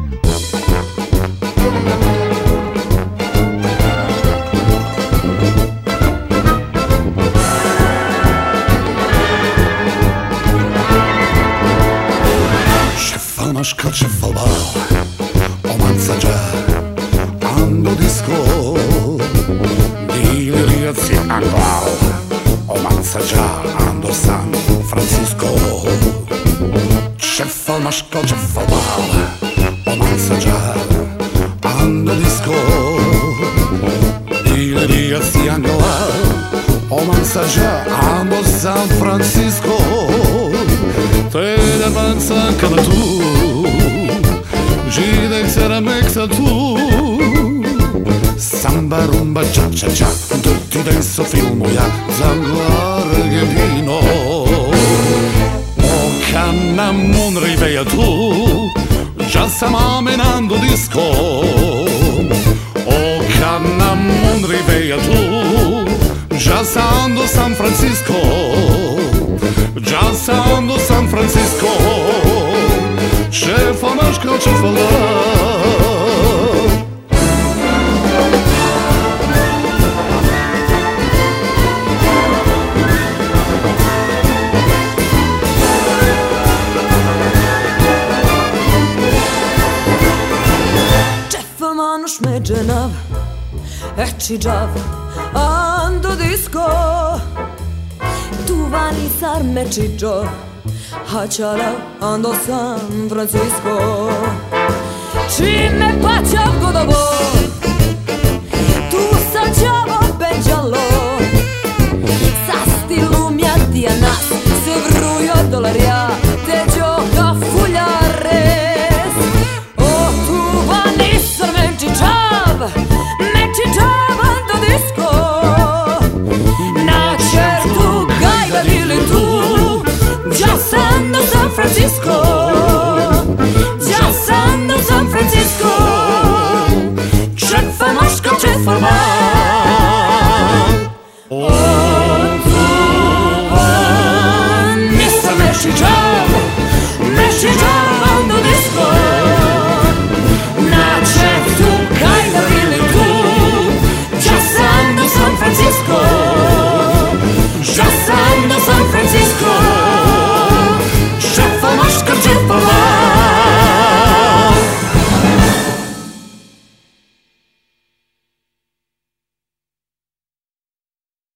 Maška c'è al bar, o manza già, ando disco, di ragazzi ando, o manza già, ando San Francisco. C'è al maška c'è al bar, o manza già, ando disco, di ragazzi ando, o manza già, ando San Francisco. Te da avanza come tu, Gidek sera meksa tu, samba, rumba, cia cia cia, tutti denso filmuja za Argentino. O canna mun riveja tu, già stiamo menando disco. O canna mun riveja tu, già stando San Francisco. Già stando San Francisco. C'è maška c'è al bar. Manush me gjenav, e qi gjav, ando disco. Tu vani sar me qi gjo, haqala ando San Francisco. Qi me pa qav godovo.